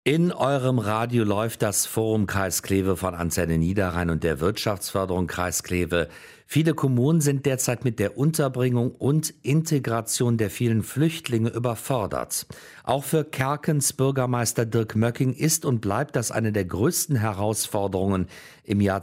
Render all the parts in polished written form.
In eurem Radio läuft das Forum Kreis Kleve von Antenne Niederrhein und der Wirtschaftsförderung Kreis Kleve. Viele Kommunen sind derzeit mit der Unterbringung und Integration der vielen Flüchtlinge überfordert. Auch für Kerkens Bürgermeister Dirk Möcking ist und bleibt das eine der größten Herausforderungen im Jahr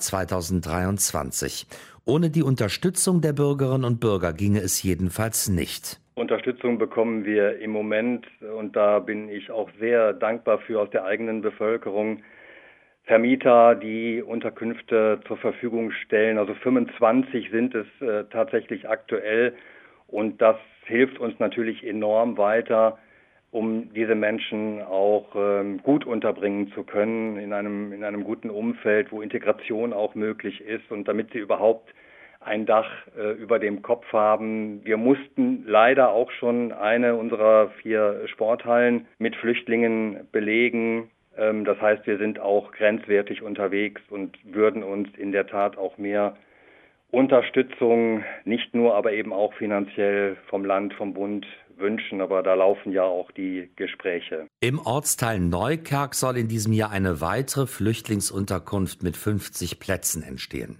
2023. Ohne die Unterstützung der Bürgerinnen und Bürger ginge es jedenfalls nicht. Unterstützung bekommen wir im Moment, und da bin ich auch sehr dankbar für, aus der eigenen Bevölkerung. Vermieter, die Unterkünfte zur Verfügung stellen, also 25 sind es tatsächlich aktuell, und das hilft uns natürlich enorm weiter, um diese Menschen auch gut unterbringen zu können, in einem guten Umfeld, wo Integration auch möglich ist und damit sie überhaupt ein Dach über dem Kopf haben. Wir mussten leider auch schon eine unserer 4 Sporthallen mit Flüchtlingen belegen. Das heißt, wir sind auch grenzwertig unterwegs und würden uns in der Tat auch mehr Unterstützung, nicht nur, aber eben auch finanziell vom Land, vom Bund wünschen. Aber da laufen ja auch die Gespräche. Im Ortsteil Neukerk soll in diesem Jahr eine weitere Flüchtlingsunterkunft mit 50 Plätzen entstehen.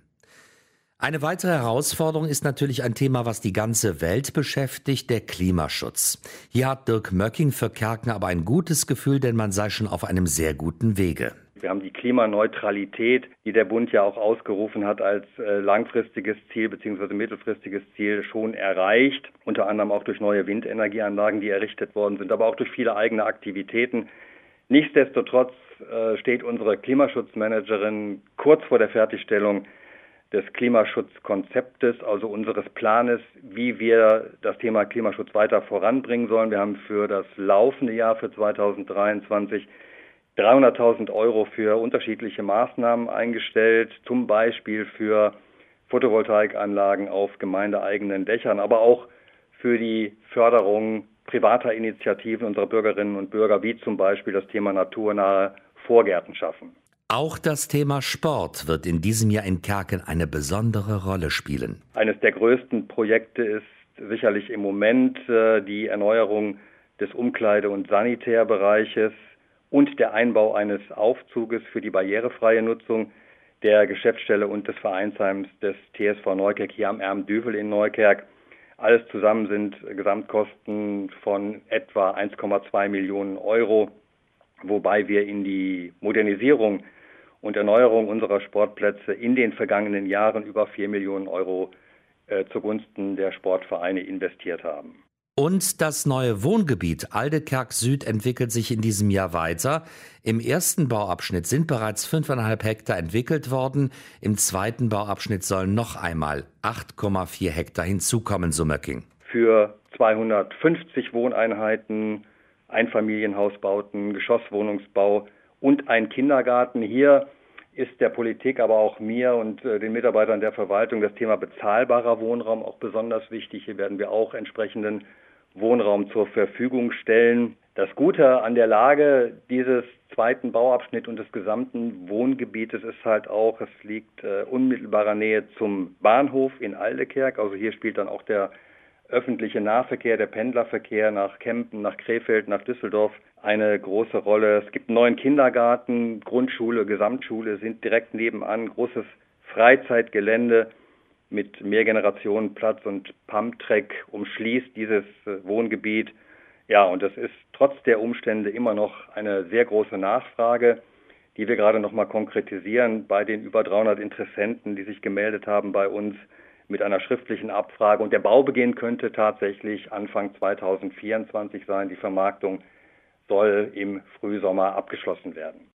Eine weitere Herausforderung ist natürlich ein Thema, was die ganze Welt beschäftigt, der Klimaschutz. Hier hat Dirk Möcking für Kerken aber ein gutes Gefühl, denn man sei schon auf einem sehr guten Wege. Wir haben die Klimaneutralität, die der Bund ja auch ausgerufen hat als langfristiges Ziel bzw. mittelfristiges Ziel, schon erreicht. Unter anderem auch durch neue Windenergieanlagen, die errichtet worden sind, aber auch durch viele eigene Aktivitäten. Nichtsdestotrotz steht unsere Klimaschutzmanagerin kurz vor der Fertigstellung des Klimaschutzkonzeptes, also unseres Planes, wie wir das Thema Klimaschutz weiter voranbringen sollen. Wir haben für das laufende Jahr, für 2023, 300.000 € für unterschiedliche Maßnahmen eingestellt, zum Beispiel für Photovoltaikanlagen auf gemeindeeigenen Dächern, aber auch für die Förderung privater Initiativen unserer Bürgerinnen und Bürger, wie zum Beispiel das Thema naturnahe Vorgärten schaffen. Auch das Thema Sport wird in diesem Jahr in Kerken eine besondere Rolle spielen. Eines der größten Projekte ist sicherlich im Moment die Erneuerung des Umkleide- und Sanitärbereiches und der Einbau eines Aufzuges für die barrierefreie Nutzung der Geschäftsstelle und des Vereinsheims des TSV Neukerk hier am Ermdüvel in Neukerk. Alles zusammen sind Gesamtkosten von etwa 1,2 Millionen €, wobei wir in die Modernisierung und Erneuerung unserer Sportplätze in den vergangenen Jahren über 4 Millionen € zugunsten der Sportvereine investiert haben. Und das neue Wohngebiet Aldekerk Süd entwickelt sich in diesem Jahr weiter. Im ersten Bauabschnitt sind bereits 5,5 Hektar entwickelt worden. Im zweiten Bauabschnitt sollen noch einmal 8,4 Hektar hinzukommen, so Möcking. Für 250 Wohneinheiten, Einfamilienhausbauten, Geschosswohnungsbau und ein Kindergarten. Hier ist der Politik, aber auch mir und den Mitarbeitern der Verwaltung das Thema bezahlbarer Wohnraum auch besonders wichtig. Hier werden wir auch entsprechenden Wohnraum zur Verfügung stellen. Das Gute an der Lage dieses zweiten Bauabschnitts und des gesamten Wohngebietes ist halt auch, es liegt unmittelbarer Nähe zum Bahnhof in Aldekerk. Also hier spielt dann auch der öffentliche Nahverkehr, der Pendlerverkehr nach Kempen, nach Krefeld, nach Düsseldorf eine große Rolle. Es gibt einen neuen Kindergarten, Grundschule, Gesamtschule sind direkt nebenan, großes Freizeitgelände mit Mehrgenerationenplatz und Pumptrack umschließt dieses Wohngebiet. Ja, und das ist trotz der Umstände immer noch eine sehr große Nachfrage, die wir gerade noch mal konkretisieren bei den über 300 Interessenten, die sich gemeldet haben bei uns mit einer schriftlichen Abfrage. Und der Baubeginn könnte tatsächlich Anfang 2024 sein. Die Vermarktung soll im Frühsommer abgeschlossen werden.